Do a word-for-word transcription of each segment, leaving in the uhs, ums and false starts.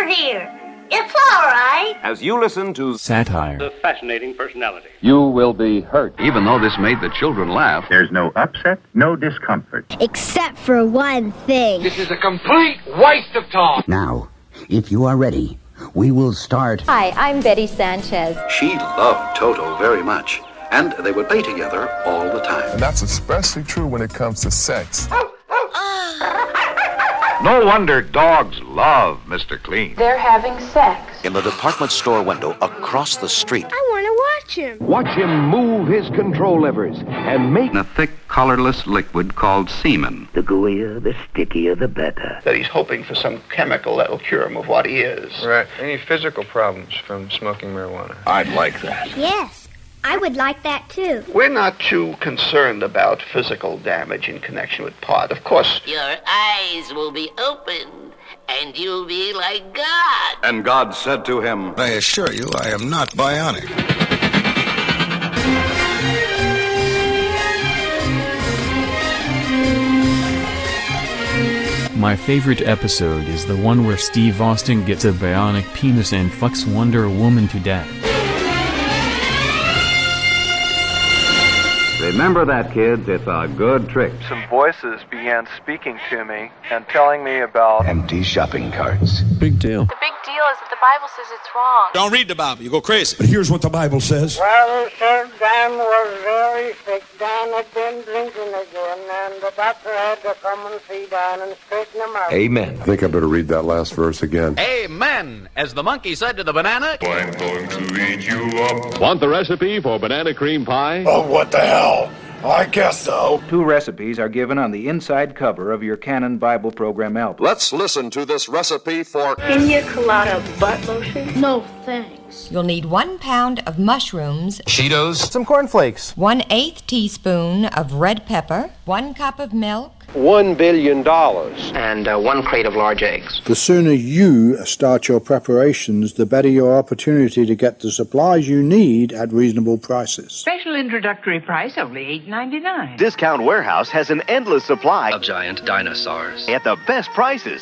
dear, dear. It's all right. As you listen to satire, a fascinating personality, you will be hurt. Even though this made the children laugh, there's no upset, no discomfort. Except for one thing. This is a complete waste of time. Now, if you are ready, we will start. Hi, I'm Betty Sanchez. She loved Toto very much, and they would play together all the time. And that's especially true when it comes to sex. No wonder dogs love Mister Clean. They're having sex. In the department store window across the street. I want to watch him. Watch him move his control levers and make a thick, colorless liquid called semen. The gooier, the stickier, the better. That he's hoping for some chemical that'll cure him of what he is. Right. Any physical problems from smoking marijuana? I'd like that. Yes. I would like that, too. We're not too concerned about physical damage in connection with pot. Of course, your eyes will be opened, and you'll be like God. And God said to him, I assure you, I am not bionic. My favorite episode is the one where Steve Austin gets a bionic penis and fucks Wonder Woman to death. Remember that, kids. It's a good trick. Some voices began speaking to me and telling me about empty shopping carts. Big deal. The big deal is that the Bible says it's wrong. Don't read the Bible. You go crazy. But here's what the Bible says. Well, sir, Dan was very sick. Dan had been drinking again, and the doctor had to come and see Dan and straighten him out. Amen. I think I better read that last verse again. Amen. As the monkey said to the banana, I'm going to eat you up. Want the recipe for banana cream pie? Oh, what the hell? I guess so. Two recipes are given on the inside cover of your Canon Bible Program album. Let's listen to this recipe for Pina colada butt lotion. No, thanks. You'll need one pound of mushrooms, Cheetos, some cornflakes, one eighth teaspoon of red pepper, one cup of milk, One billion dollars. and uh, one crate of large eggs. The sooner you start your preparations, the better your opportunity to get the supplies you need at reasonable prices. Special introductory price, only eight ninety-nine. Discount Warehouse has an endless supply of giant dinosaurs at the best prices.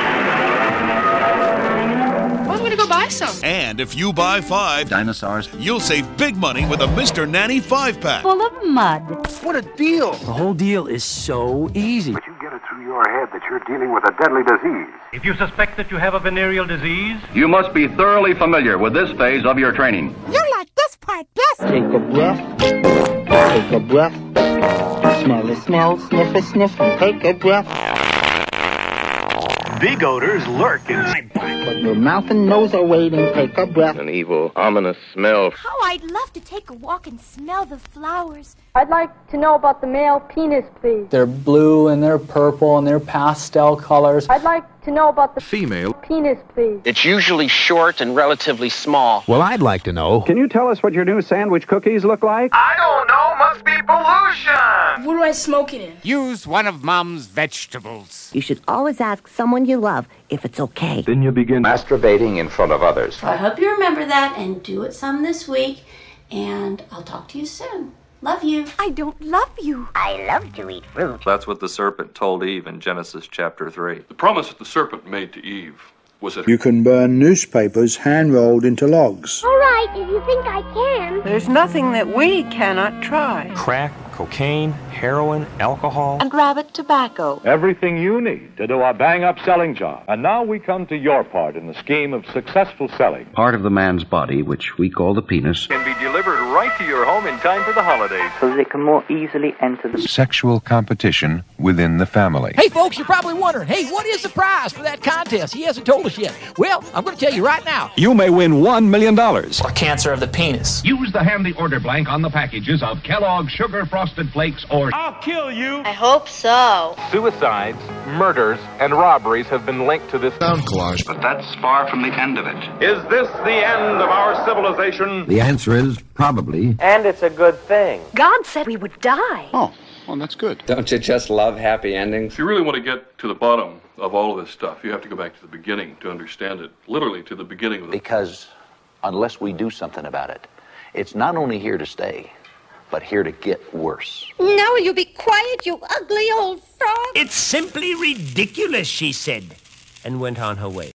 I'm going to go buy some. And if you buy five dinosaurs, you'll save big money with a Mister Nanny five-pack. Full of mud. What a deal! The whole deal is so easy. But you get it through your head that you're dealing with a deadly disease. If you suspect that you have a venereal disease, You must be thoroughly familiar with this phase of your training. You like this part best. Take a breath. Take a breath. Smell the smell. Sniff a sniff. Take a breath. Big odors lurk inside. But your mouth and nose are waiting. Take a breath. An evil, ominous smell. How I'd love to take a walk and smell the flowers. I'd like to know about the male penis, please. They're blue and they're purple and they're pastel colors. I'd like to know about the Female penis, please. it's usually short and relatively small. Well, I'd like to know. Can you tell us what your new sandwich cookies look like? I don't know. Must be pollution. What do I smoke it in? Use one of Mom's vegetables. You should always ask someone you love if it's okay. Then you begin masturbating in front of others. I hope you remember that and do it some this week, and I'll talk to you soon. Love you. I don't love you. I love to eat fruit. That's what the serpent told Eve in Genesis chapter three. The promise that the serpent made to Eve was that You can burn newspapers hand-rolled into logs. All right, if you think I can. There's nothing that we cannot try. Crack, cocaine, heroin, alcohol. And rabbit tobacco. Everything you need to do a bang-up selling job. And now we come to your part in the scheme of successful selling. part of the man's body, which we call the penis, Can be delivered right to your home in time for the holidays. So that it can more easily enter the... sexual competition within the family. Hey, folks, you're probably wondering, hey, what is the prize for that contest? He hasn't told us yet. Well, I'm going to tell you right now. You may win one million dollars. Or cancer of the penis. Use the handy order blank on the packages of Kellogg's Sugar Frosted Flakes or I'll kill you. I hope so. Suicides, murders, and robberies have been linked to this Sound collage. but that's far from the end of it. Is this the end of our civilization? The answer is probably. And it's a good thing. God said we would die. Oh, well, that's good. Don't you just love happy endings? If you really want to get to the bottom of all of this stuff, you have to go back to the beginning to understand it. Literally to the beginning of the... Because unless we do something about it, it's not only here to stay, but here to get worse. Now will you be quiet, you ugly old frog? It's simply ridiculous, she said, and went on her way.